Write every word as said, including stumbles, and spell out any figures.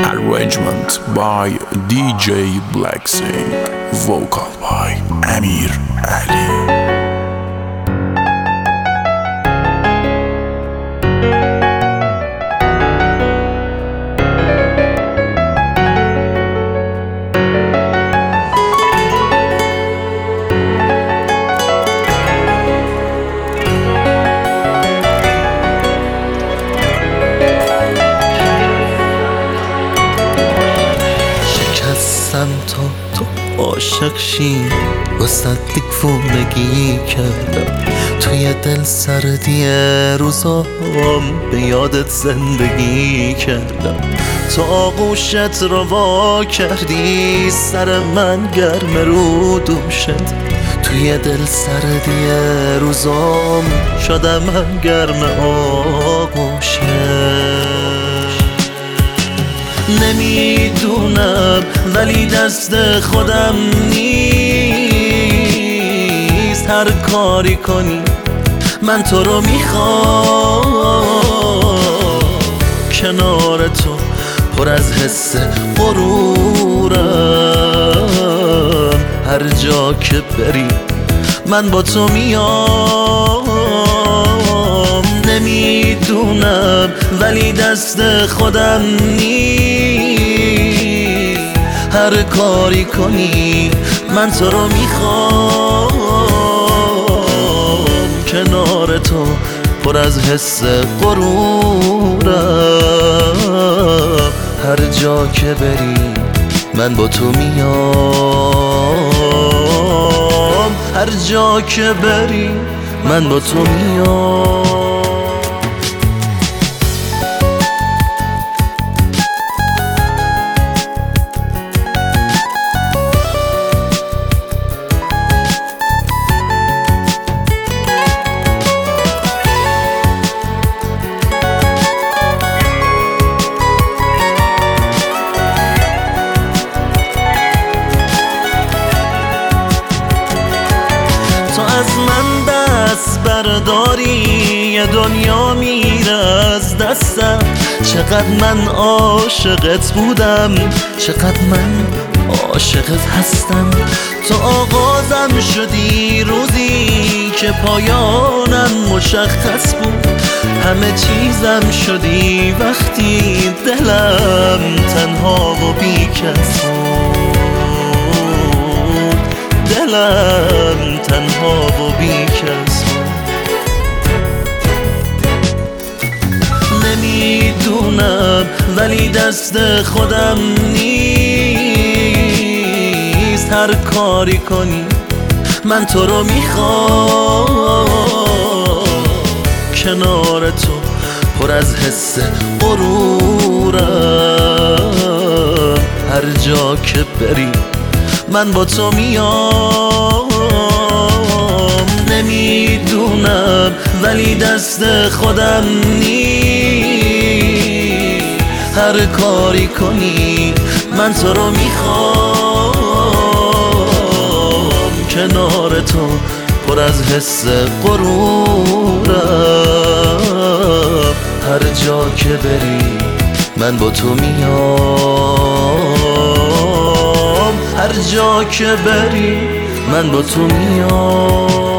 Arrangement by D J Blacksing. Vocal by Amir Ali. تا تو عاشق شی واسه دیوونگی کردم توی دل سردی روزام به یادت زندگی کردم تو آغوشت رو وا کردی سر من گرم رو دوم شد توی دل سردی روزام شدم من گرم آغوشت نمیدونم ولی دست خودم نیست هر کاری کنی من تو رو میخوام کنار تو پر از حس غرورم هر جا که بری من با تو میام نمیدونم ولی دست خودم نیست هر کاری کنی من تو رو میخوام کنار تو پر از حس غرورم هر جا که بری من با تو میام هر جا که بری من با تو میام از من دست برداری یه دنیا میره از دستم چقدر من عاشقت بودم چقدر من عاشقت هستم تو آغازم شدی روزی که پایانم مشخص بود همه چیزم شدی وقتی دلم تنها و بی کس بود دلم تنها و بی کس نمیدونم ولی دست خودم نیست هر کاری کنی من تو رو میخوام کنار تو پر از حس غرورم هر جا که بری من با تو میام نمیدونم ولی دست خودم نیست هر کاری کنی من تو رو میخوام کنار تو پر از حس غرورم هر جا که بری من با تو میام هر جا که بری من با تو میام